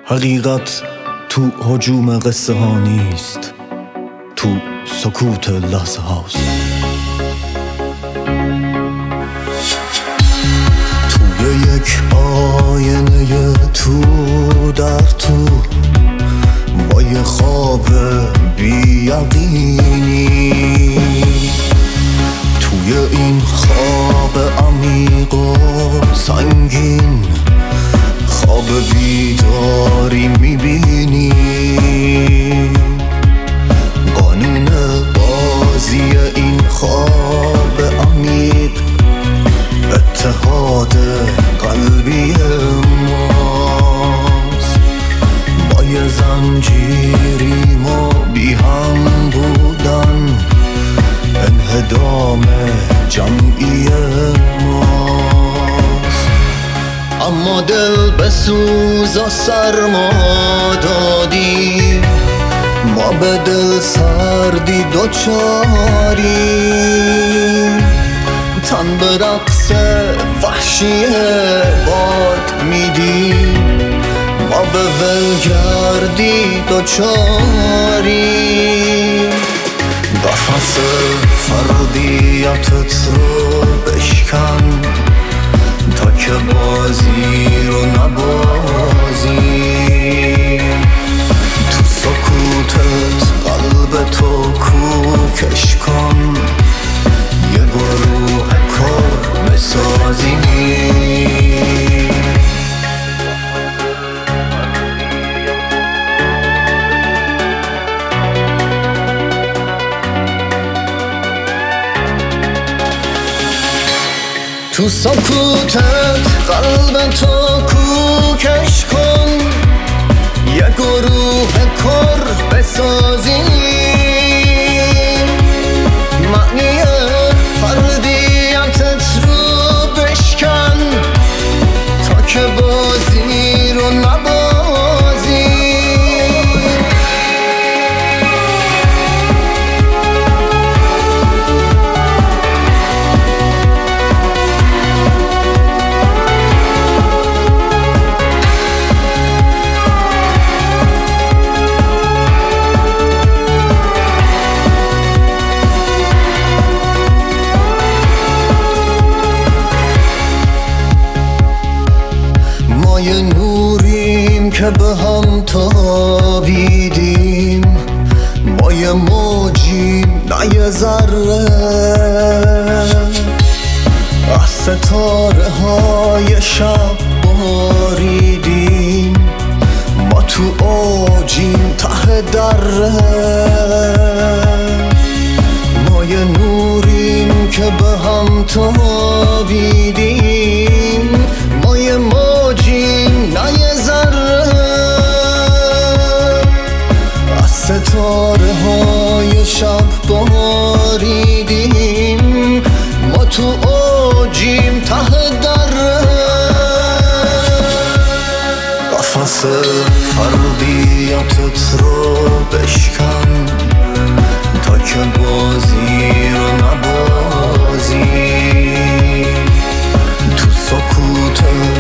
حقیقت تو هجوم قصه ها نیست، تو سکوت لحظه هاست. توی یک آینه تو در تو با یه خواب بی‌یقینی، توی این خواب عمیق و سنگین خواب بیداری میبینی. قانون بازی این خواب عمیق اتحاد قلبی ماست. با یه زنجیری ما بی هم بودن انهدام جمعی ماست. اما دل بسوزا سرما دادیم، ما به دل سردی دوچاریم. تن به رقص وحشی باد میدیم، ما به ولگردی دوچاریم. قفس فردیتت رو بشکن تا که بازی رو نبازیم. تو سکوتت قلب تو کوکش کن، یه گروه کار بسازیم. تو سکوتت قلب تو کوکش کن، یه گروه کار بسازیم. معنی فردیتت رو بشکن تا که بازی رو نبازیم. ما یه نوریم که به هم تابیدیم، ما یه موجیم نه یه ذره. از ستاره های شب باریدیم، ما تو اوجیم ته دره. ما یه نوریم که به هم تابیدیم، ما یه موجیم نه یه ذره. از ستاره های شب باریدیم، ما تو اوجیم ته دره. قفس فردیتت رو بشکن تا که بازی رو نبازیم. تو سکوتت